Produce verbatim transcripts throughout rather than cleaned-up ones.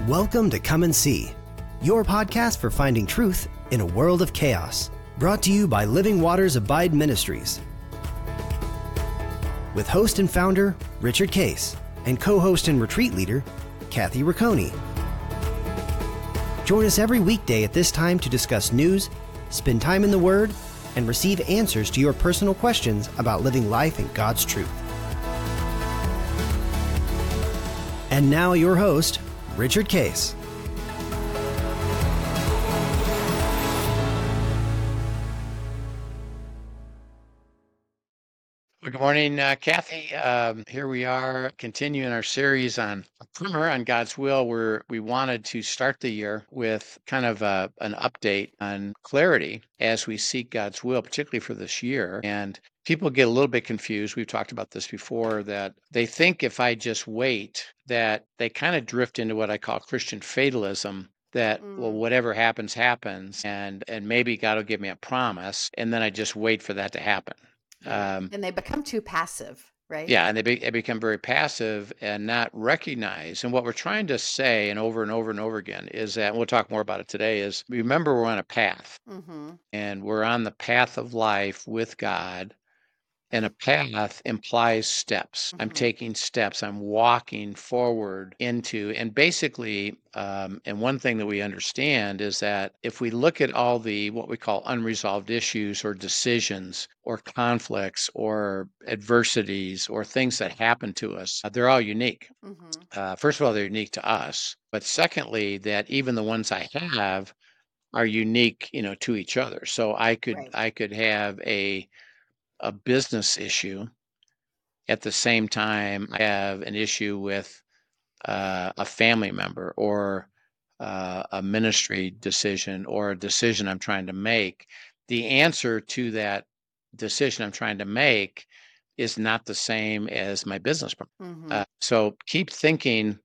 Welcome to Come and See, your podcast for finding truth in a world of chaos. Brought to you by Living Waters Abide Ministries. With host and founder, Richard Case, and co-host and retreat leader, Kathy Riccone. Join us every weekday at this time to discuss news, spend time in the Word, and receive answers to your personal questions about living life in God's truth. And now your host, Richard Case. Well, good morning, uh, Kathy. Um, here we are continuing our series on a primer on God's will, where we wanted to start the year with kind of a, an update on clarity as we seek God's will, particularly for this year. And people get a little bit confused. We've talked about this before, that they think if I just wait, that they kind of drift into what I call Christian fatalism, that, Mm. well, whatever happens, happens, and and maybe God will give me a promise, and then I just wait for that to happen. Right. Um, And they become too passive, right? yeah, and they, be, they become very passive and not recognize. And what we're trying to say, and over and over and over again, is that, and we'll talk more about it today, is remember we're on a path, Mm-hmm. and we're on the path of life with God. And a path implies steps. I'm Mhm. taking steps. I'm walking forward into, and basically, um, and one thing that we understand is that if we look at all the what we call unresolved issues or decisions or conflicts or adversities or things that happen to us, uh, they're all unique. Mm-hmm. Uh, first of all, they're unique to us. But secondly, that even the ones I have are unique, you know, to each other. So I could Right. I could have a a business issue. At the same time, I have an issue with uh, a family member or uh, a ministry decision or a decision I'm trying to make. The answer to that decision I'm trying to make is not the same as my business partner. Mm-hmm. Uh, so keep thinking.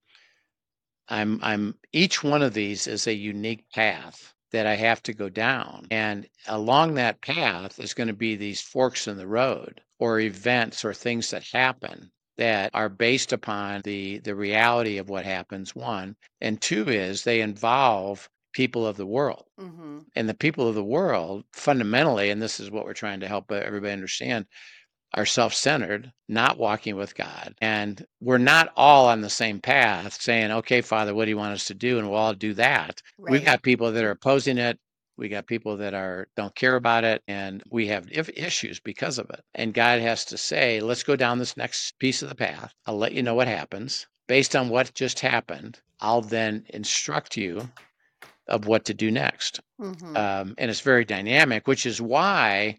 I'm I'm each one of these is a unique path that I have to go down. And along that path is going to be these forks in the road or events or things that happen that are based upon the the reality of what happens, one. And two is they involve people of the world. Mm-hmm. And the people of the world fundamentally, and this is what we're trying to help everybody understand, are self-centered, not walking with God. And we're not all on the same path saying, okay, Father, what do you want us to do? And we'll all do that. We've Right. got people that are opposing it. We got people that are don't care about it. And we have if issues because of it. And God has to say, let's go down this next piece of the path. I'll let you know what happens. Based on what just happened, I'll then instruct you of what to do next. Mm-hmm. Um, and it's very dynamic, which is why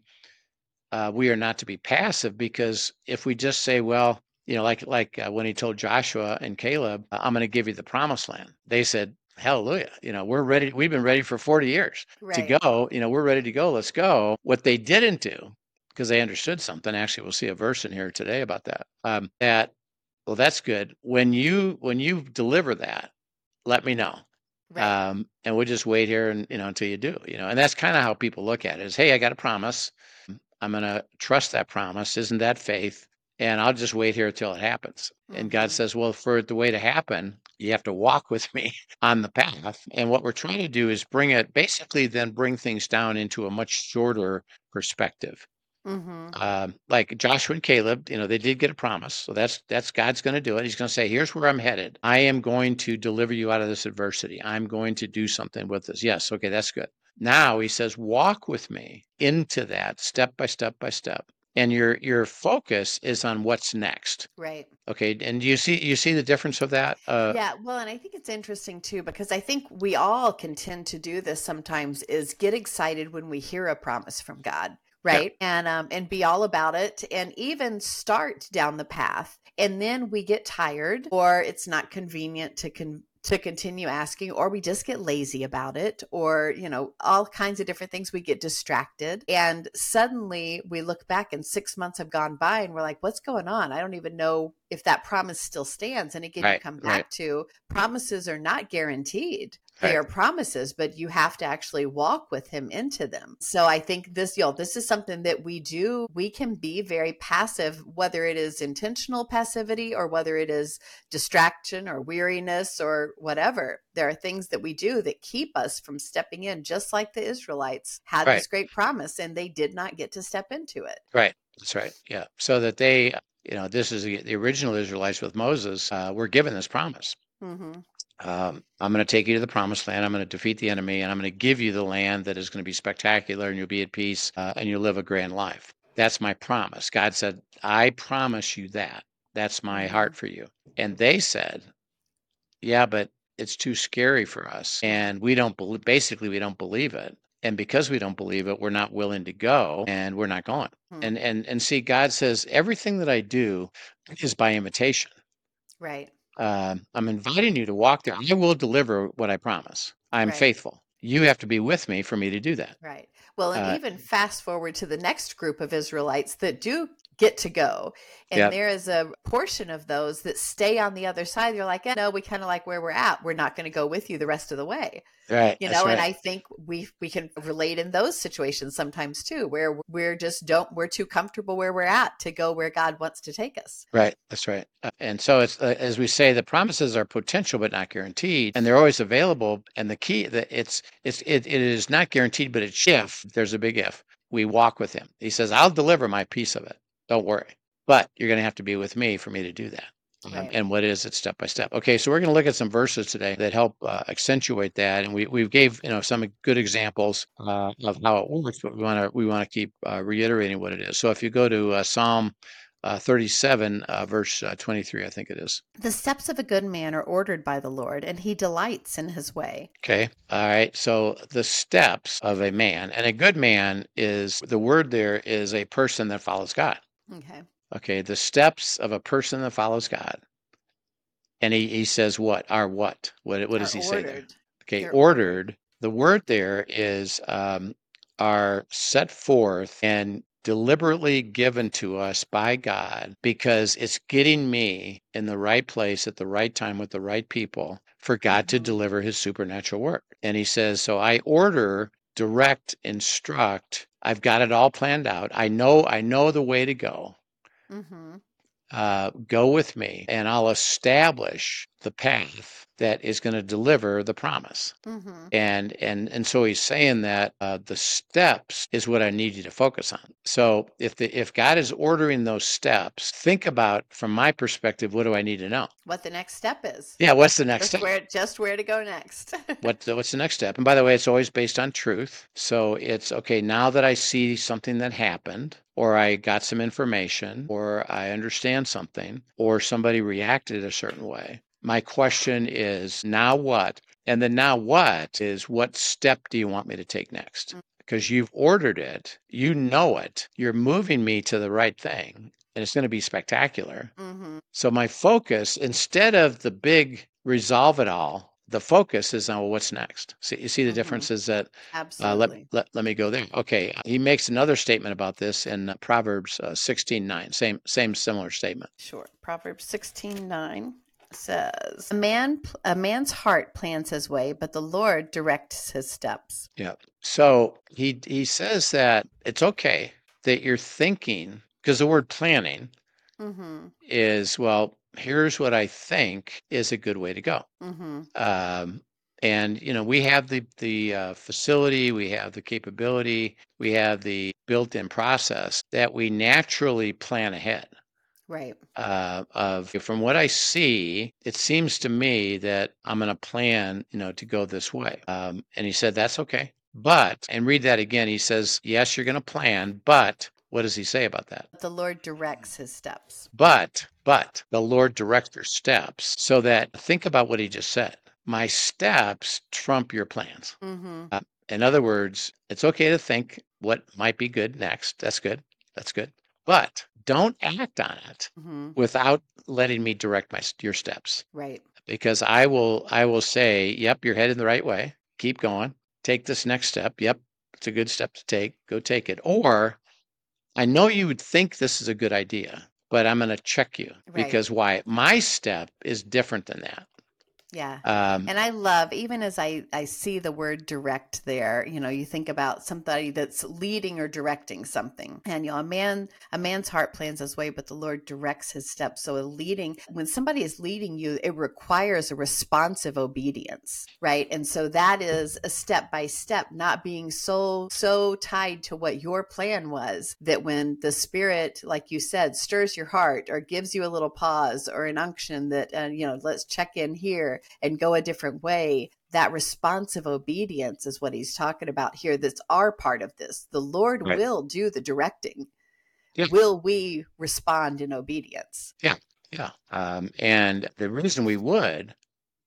Uh, we are not to be passive, because if we just say, well, you know, like like uh, when he told Joshua and Caleb, I'm going to give you the promised land, they said, hallelujah, you know, we're ready. We've been ready for forty years to Right. go. You know, we're ready to go. Let's go. What they didn't do, because they understood something. Actually, we'll see a verse in here today about that. Um, that well, that's good. When you when you deliver that, let me know. Right. Um, and we'll just wait here and you know until you do. You know, and that's kind of how people look at it: is, hey, I got a promise. I'm going to trust that promise. Isn't that faith? And I'll just wait here until it happens. And God Mm-hmm. says, well, for it the way to happen, you have to walk with me on the path. And what we're trying to do is bring it, basically then bring things down into a much shorter perspective. Mm-hmm. Um, like Joshua and Caleb, you know, they did get a promise. So that's that's God's going to do it. He's going to say, here's where I'm headed. I am going to deliver you out of this adversity. I'm going to do something with this. Yes. Okay. That's good. Now he says, walk with me into that step by step by step. And your your focus is on what's next. Right. Okay. And you see you see the difference of that? Uh, Yeah, well, and I think it's interesting too, because I think we all can tend to do this sometimes, is get excited when we hear a promise from God, right? And um and be all about it and even start down the path. And then we get tired, or it's not convenient to con- to continue asking, or we just get lazy about it, or, you know, all kinds of different things. We get distracted, and suddenly we look back and six months have gone by and we're like, what's going on? I don't even know if that promise still stands. And again, you Right, come right, back to promises are not guaranteed. They right, are promises, but you have to actually walk with him into them. So I think this, you know, this is something that we do. We can be very passive, whether it is intentional passivity or whether it is distraction or weariness or whatever. There are things that we do that keep us from stepping in, just like the Israelites had right, this great promise and they did not get to step into it. right. That's right. Yeah. So that they, you know, this is the, the original Israelites with Moses uh, were given this promise. Mm-hmm. Um, I'm going to take you to the promised land. I'm going to defeat the enemy, and I'm going to give you the land that is going to be spectacular, and you'll be at peace, uh, and you'll live a grand life. That's my promise. God said, I promise you that. That's my Mm-hmm. heart for you. And they said, yeah, but it's too scary for us. And we don't believe, basically, we don't believe it. And because we don't believe it, we're not willing to go, and we're not going. Mm-hmm. And, and, and see, God says, everything that I do is by invitation. Right. Um, I'm inviting you to walk there. I will deliver what I promise. I'm Right. faithful. You have to be with me for me to do that. Right. Well, and Uh, even fast forward to the next group of Israelites that do get to go. And yeah, there is a portion of those that stay on the other side. They're like, eh, no, we kind of like where we're at. We're not going to go with you the rest of the way. right. You That's know, and right. I think we we can relate in those situations sometimes too, where we're just don't we're too comfortable where we're at to go where God wants to take us. Right. That's right. Uh, and so it's uh, as we say, the promises are potential but not guaranteed, and they're always available. And the key that it's it's it, it is not guaranteed, but it's if. There's a big if. We walk with Him. He says, "I'll deliver my piece of it. Don't worry." But you're going to have to be with me for me to do that. Um, Right. and what is it step by step? Okay, so we're going to look at some verses today that help uh, accentuate that, and we we gave you know some good examples uh, of how it works, but we want to we want to keep uh, reiterating what it is. So if you go to uh, Psalm uh, thirty-seven, uh, verse uh, twenty-three, I think it is. The steps of a good man are ordered by the Lord, and he delights in his way. Okay, all right. So the steps of a man, and a good man is the word there is a person that follows God. Okay. Okay, the steps of a person that follows God. And he, he says what? Are what? What what does Are he say there? ordered. Okay, They're ordered. ordered. The word there is um, are set forth and deliberately given to us by God because it's getting me in the right place at the right time with the right people for God to Mhm. deliver his supernatural work. And he says, so I order, direct, instruct. I've got it all planned out. I know I know the way to go. Mhm. Uh, go with me and I'll establish the path that is going to deliver the promise. Mhm. And and and so he's saying that uh, the steps is what I need you to focus on. So if the if God is ordering those steps, think about from my perspective, what do I need to know? What the next step is. Yeah, what's the next Just step? where just where to go next. What what's the next step? And by the way, it's always based on truth. So it's okay, now that I see something that happened, or I got some information, or I understand something, or somebody reacted a certain way. My question is, now what? And the now what is what step do you want me to take next? Because you've ordered it, you know it, you're moving me to the right thing, and it's going to be spectacular. Mhm. So my focus, instead of the big resolve it all, the focus is on well, what's next. See, you see the Mhm. difference is that uh, let, Absolutely. let let me go there. Okay, he makes another statement about this in uh, Proverbs uh, sixteen nine. Same same similar statement. Sure. Proverbs sixteen nine says, "A man a man's heart plans his way, but the Lord directs his steps." Yeah. So he he says that it's okay that you're thinking because the word planning Mhm. is well. Here's what I think is a good way to go. Mhm. Um, and you know, we have the the uh, facility, we have the capability, we have the built-in process that we naturally plan ahead. Right. Uh, of from what I see, it seems to me that I'm going to plan, you know, to go this way. Um, and he said that's okay, but and read that again. He says, yes, you're going to plan, but what does he say about that? The Lord directs his steps. But, but the Lord directs your steps so that think about what he just said. My steps trump your plans. Mhm. Uh, in other words, it's okay to think what might be good next. That's good. That's good. But don't act on it Mhm. without letting me direct my your steps Right. because I will I will say, yep, you're headed the right way. Keep going. Take this next step. Yep, it's a good step to take. Go take it. Or I know you would think this is a good idea, but I'm going to check you Right. because why? My step is different than that. Yeah. Um, And I love, even as I, I see the word direct there, you know, you think about somebody that's leading or directing something. And, you know, a man, a man's heart plans his way, but the Lord directs his steps. So a leading, when somebody is leading you, it requires a responsive obedience, right? And so that is a step by step, not being so, so tied to what your plan was that when the Spirit, like you said, stirs your heart or gives you a little pause or an unction that, uh, you know, let's check in here and go a different way. That responsive obedience is what he's talking about here. That's our part of this. The Lord Right. will do the directing. Yeah. Will we respond in obedience? Yeah. Yeah. Um, and the reason we would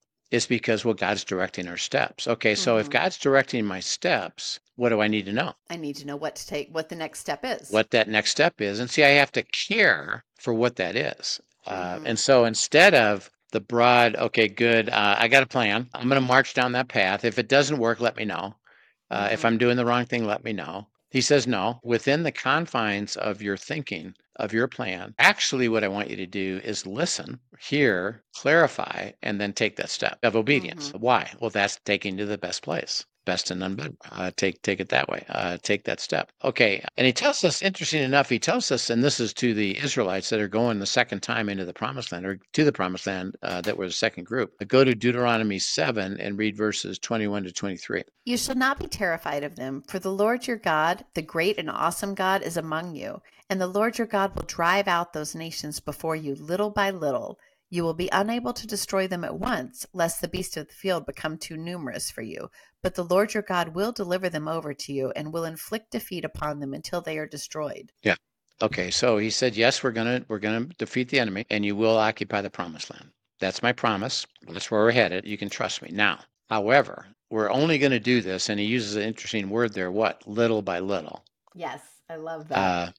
is because, well, God's directing our steps. Okay. So if Mhm. God's directing my steps, what do I need to know? I need to know what to take, what the next step is. What that next step is. And see, I have to care for what that is. Uh, Mhm. and so instead of the broad, okay, good, uh, I got a plan. I'm going to march down that path. If it doesn't work, let me know. Uh, If Mhm. I'm doing the wrong thing, let me know. He says, no, within the confines of your thinking, of your plan, actually, what I want you to do is listen, hear, clarify, and then take that step of obedience. Mhm. Why? Well, that's taking you to the best place. Best and none better. Uh, take take it that way. Uh, take that step. Okay. And he tells us, interesting enough, he tells us, and this is to the Israelites that are going the second time into the promised land or to the promised land uh, that were the second group. Go to Deuteronomy seven and read verses twenty-one to twenty-three. You shall not be terrified of them, for the Lord your God, the great and awesome God, is among you. And the Lord your God will drive out those nations before you little by little. You will be unable to destroy them at once, lest the beasts of the field become too numerous for you. But the Lord your God will deliver them over to you and will inflict defeat upon them until they are destroyed. Yeah. Okay. So he said, yes, we're gonna we're gonna defeat the enemy, and you will occupy the promised land. That's my promise. That's where we're headed. You can trust me. Now, however, we're only going to do this, and he uses an interesting word there. What? Little by little. Yes, I love that. Uh,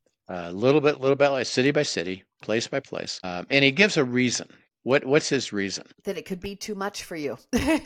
a little bit, little bit, like city by city, place by place. Um, and he gives a reason. What What's his reason? That it could be too much for you.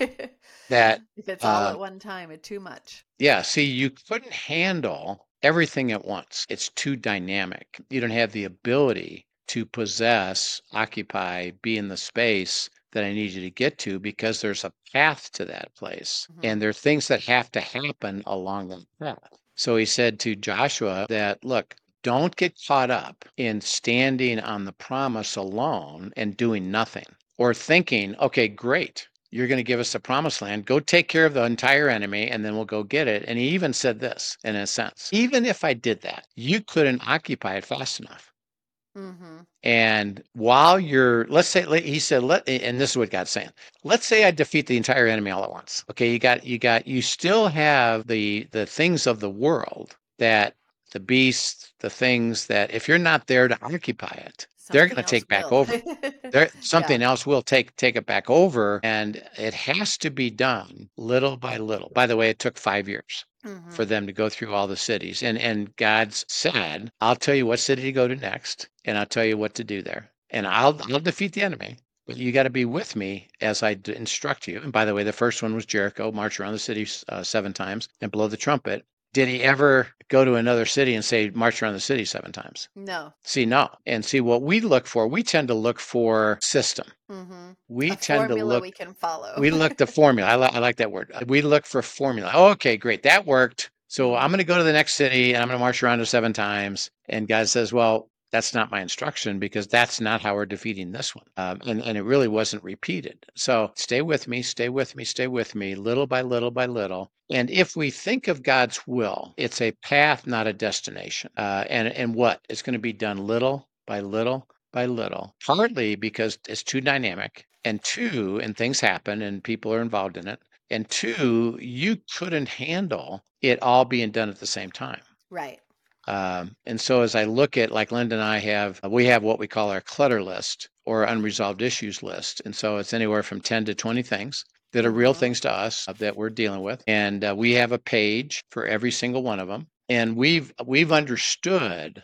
That If it's all uh, at one time, it's too much. yeah, see, you couldn't handle everything at once. It's too dynamic. You don't have the ability to possess, occupy, be in the space that I need you to get to because there's a path to that place. Mhm. And there are things that have to happen along that path. So he said to Joshua that, look, don't get caught up in standing on the promise alone and doing nothing or thinking, okay, great. You're going to give us the promised land. Go take care of the entire enemy, and then we'll go get it. And he even said this, in a sense, even if I did that, you couldn't occupy it fast enough. Mhm. And while you're, let's say, let- he said, let, and this is what God's saying. Let's say I defeat the entire enemy all at once. Okay, you got, you got, you still have the the things of the world that the beasts, the things that if you're not there to occupy it, they're going Something to else take back will. over. There, Yeah. something else will take take it back over, and it has to be done little by little. By the way, it took five years for Mhm. them to go through all the cities, and and God's said, "I'll tell you what city to go to next, and I'll tell you what to do there, and I'll I'll defeat the enemy." But you got to be with me as I d- instruct you. And by the way, the first one was Jericho, march around the city uh, seven times and blow the trumpet. Did he ever go to another city and say, march around the city seven times? No. See, no. And see, what we look for, we tend to look for system. Mhm. We A tend to formula look, we can follow. we look the formula. I, li- I like that word. We look for formula. Oh, okay, great. That worked. So I'm going to Mhm. go to the next city and I'm going to march around it seven times. And God says, well, that's not my instruction because that's not how we're defeating this one. Um, and, and it really wasn't repeated. So stay with me, stay with me, stay with me, little by little by little. And if we think of God's will, it's a path, not a destination. Uh, and, and what? It's going to be done little by little by little, partly because it's too dynamic, and two, and things happen and people are involved in it. And two, you couldn't handle it all being done at the same time. Right. Um, and so as I look at, like Linda and I have, we have what we call our clutter list or unresolved issues list. And so it's anywhere from ten to twenty things that are real Mhm. things to us uh, that we're dealing with. And uh, we have a page for every single one of them. And we've, we've understood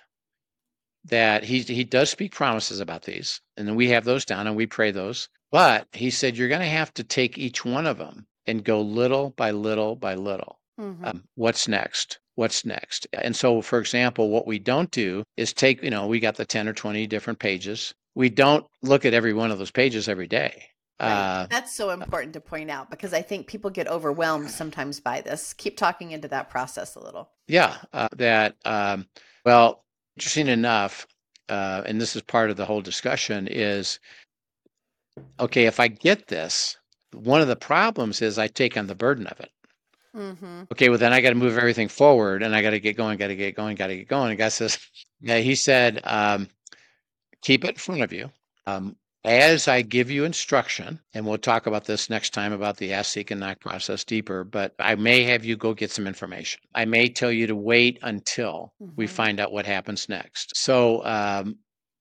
that he, he does speak promises about these. And then we have those down and we pray those. But he said, you're going to have to take each one of them and go little by little by little. Mhm. Um, what's next? what's next. And so, for example, what we don't do is take, you know, we got the ten or twenty different pages. We don't look at every one of those pages every day. Right. Uh, That's so important to point out because I think people get overwhelmed sometimes by this. Keep talking into that process a little. yeah, uh, that, um, well, interesting enough, uh, and this is part of the whole discussion is, okay, if I get this, one of the problems is I take on the burden of it. Mm-hmm. Okay, well, then I got to move everything forward and I got to get going, got to get going, got to get going. And God says, yeah, he said, um, keep it in front of you. Um, as I give you instruction, and we'll talk about this next time about the ask, seek, and knock process deeper, but I may have you go get some information. I may tell you to wait until Mm-hmm. we find out what happens next. So um,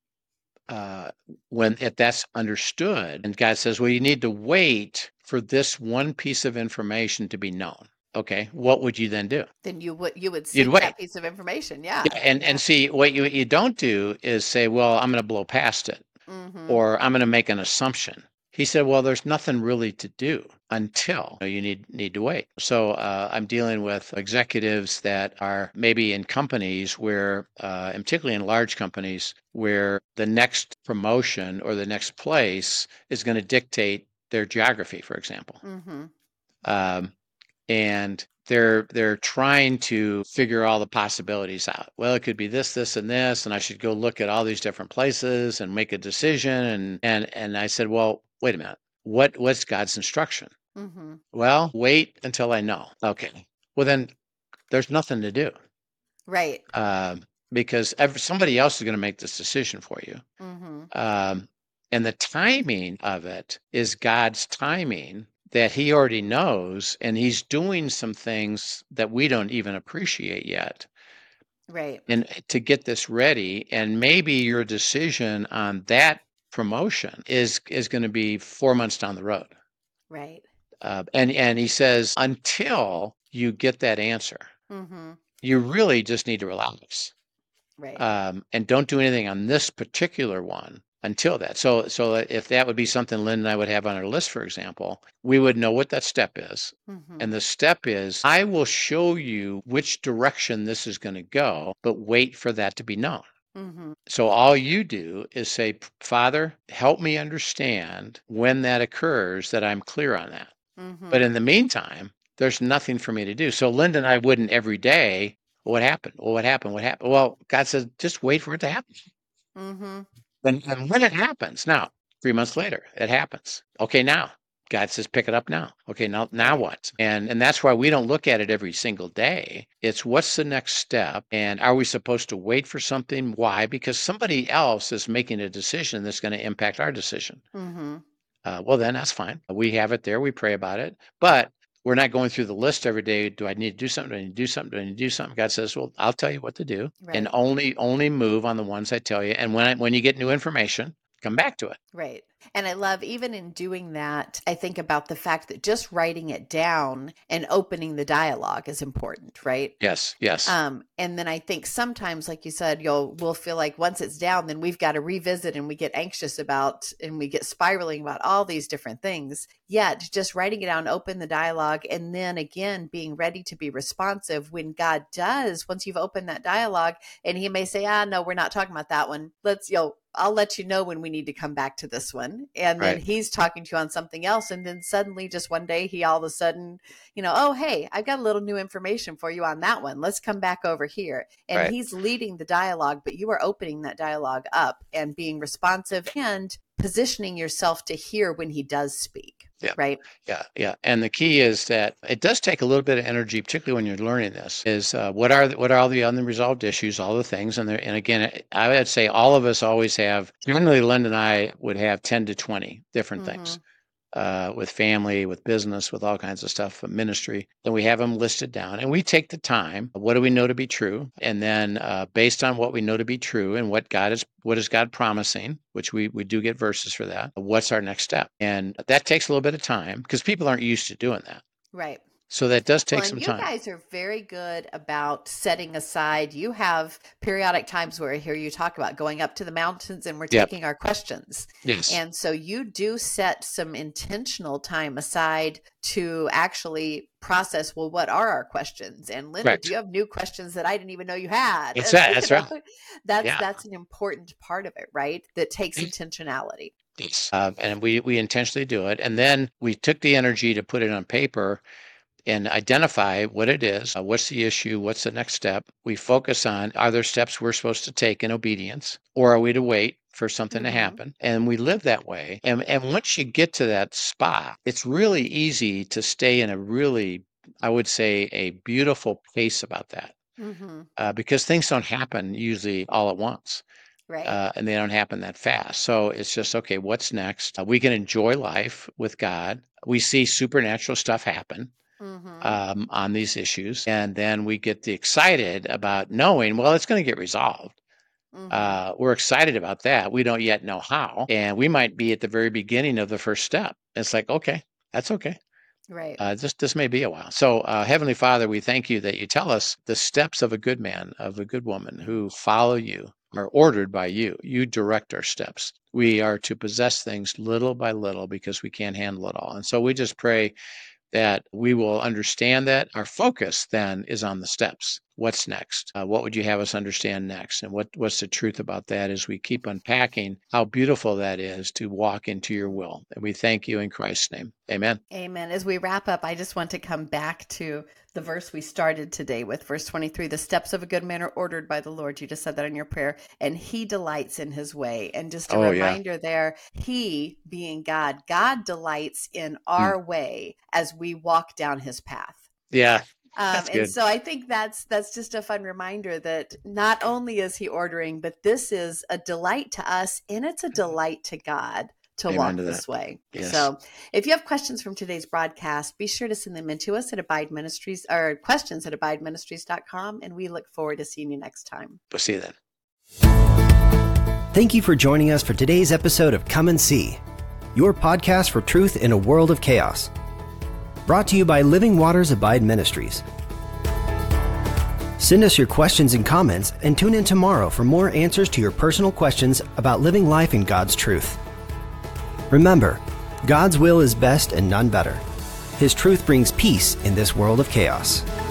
uh, when if that's understood, and God says, well, you need to wait for this one piece of information to be known. Okay, what would you then do? Then you would you would You'd seek wait. that piece of information. Yeah. Yeah, and yeah. and see what you you don't do is say, well, I'm going to blow past it. Mm-hmm. Or I'm going to make an assumption. He said, well, there's nothing really to do until you need need to wait. So uh, I'm dealing with executives that are maybe in companies where, uh, and particularly in large companies, where the next promotion or the next place is going to dictate their geography, for example. Mm-hmm. Um, and they're they're trying to figure all the possibilities out. Well, it could be this, this, and this, and I should go look at all these different places and make a decision. And and and I said, well, wait a minute. What what's God's instruction? Mm-hmm. Well, wait until I know. Okay. Well, then there's nothing to do. Right. Um, because every, somebody else is going to make this decision for you. Mm-hmm. Um, and the timing of it is God's timing that he already knows, and he's doing some things that we don't even appreciate yet. Right. And to get this ready, and maybe your decision on that promotion is is going to be four months down the road. Right. Uh, and and he says until you get that answer, Mm-hmm. you really just need to relax. Right. Um, and don't do anything on this particular one until that. So, so if that would be something Lynn and I would have on our list, for example, we would know what that step is. Mm-hmm. And the step is, I will show you which direction this is going to go, but wait for that to be known. Mm-hmm. So all you do is say, Father, help me understand when that occurs, that I'm clear on that. Mm-hmm. But in the meantime, there's nothing for me to do. So Linda and I wouldn't every day, what happened? Well, what happened? What happened? Well, God says, just wait for it to happen. Mm-hmm. And, and when it happens, now, three months later, it happens. Okay, now, God says, pick it up now. Okay, now, now what? And and that's why we don't look at it every single day. It's what's the next step? And are we supposed to wait for something? Why? Because somebody else is making a decision that's going to impact our decision. Mm-hmm. Uh, well, then that's fine. We have it there. We pray about it. But we're not going through the list every day. Do I need to do something? Do I need to do something? Do I need to do something? God says, well, I'll tell you what to do. Right. And only only move on the ones I tell you. And when I, when you get new information, come back to it. Right. And I love, even in doing that, I think about the fact that just writing it down and opening the dialogue is important, right? Yes, yes. Um, and then I think sometimes, like you said, you'll we'll feel like once it's down, then we've got to revisit, and we get anxious about, and we get spiraling about all these different things. Yet just writing it down, open the dialogue, and then again being ready to be responsive when God does. Once you've opened that dialogue, and He may say, "Ah, no, we're not talking about that one. Let's, you know, I'll let you know when we need to come back to this one." And then Right. He's talking to you on something else. And then suddenly just one day he all of a sudden, you know, oh, hey, I've got a little new information for you on that one. Let's come back over here. And Right. He's leading the dialogue, but you are opening that dialogue up and being responsive and positioning yourself to hear when He does speak. Yeah. Right. Yeah. Yeah. And the key is that it does take a little bit of energy, particularly when you're learning this, is uh, what are the, what are all the unresolved issues, all the things. And there, and again, I would say all of us always have, generally Linda and I would have ten to twenty different Mhm. things. Uh, with family, with business, with all kinds of stuff, ministry. Then we have them listed down, and we take the time. What do we know to be true? And then, uh, based on what we know to be true, and what God is, what is God promising, which we we do get verses for that. What's our next step? And that takes a little bit of time because people aren't used to doing that. Right. So that does take well, some and time. You guys are very good about setting aside. You have periodic times where I hear you talk about going up to the mountains and we're Yep. taking our questions. Yes. And so you do set some intentional time aside to actually process, well, what are our questions? And Linda, Correct. do you have new questions that I didn't even know you had? That's And, right. you That's know, right. That's, Yeah. that's an important part of it, right? That takes intentionality. Yes. Uh, and we, we intentionally do it. And then we took the energy to put it on paper and identify what it is, uh, what's the issue, what's the next step. We focus on, are there steps we're supposed to take in obedience, or are we to wait for something Mm-hmm. to happen? And we live that way. And, and once you get to that spot, it's really easy to stay in a really, I would say, a beautiful pace about that. Mm-hmm. Uh, because things don't happen usually all at once. Right. Uh, and they don't happen that fast. So it's just, okay, what's next? Uh, we can enjoy life with God. We see supernatural stuff happen. Mm-hmm. Um, on these issues. And then we get the excited about knowing, well, it's going to get resolved. Mm-hmm. Uh, we're excited about that. We don't yet know how. And we might be at the very beginning of the first step. It's like, okay, that's okay. Right. Uh, this, this may be a while. So uh, Heavenly Father, we thank you that you tell us the steps of a good man, of a good woman who follow you, are ordered by you. You direct our steps. We are to possess things little by little because we can't handle it all. And so we just pray that we will understand that our focus then is on the steps. What's next? Uh, what would you have us understand next? And what, what's the truth about that as we keep unpacking how beautiful that is to walk into your will. And we thank you in Christ's name. Amen. Amen. As we wrap up, I just want to come back to the verse we started today with, verse twenty-three. The steps of a good man are ordered by the Lord. You just said that in your prayer. And he delights in his way. And just a Oh, yeah. reminder there, he being God, God delights in our mm. way as we walk down his path. Yeah. Um, That's and good. so I think that's that's just a fun reminder that not only is he ordering, but this is a delight to us, and it's a delight to God to Amen walk to this that. way. Yes. So if you have questions from today's broadcast, be sure to send them in to us at Abide Ministries, or questions at abide ministries dot com, and we look forward to seeing you next time. We'll see you then. Thank you for joining us for today's episode of Come and See, your podcast for truth in a world of chaos. Brought to you by Living Waters Abide Ministries. Send us your questions and comments and tune in tomorrow for more answers to your personal questions about living life in God's truth. Remember, God's will is best and none better. His truth brings peace in this world of chaos.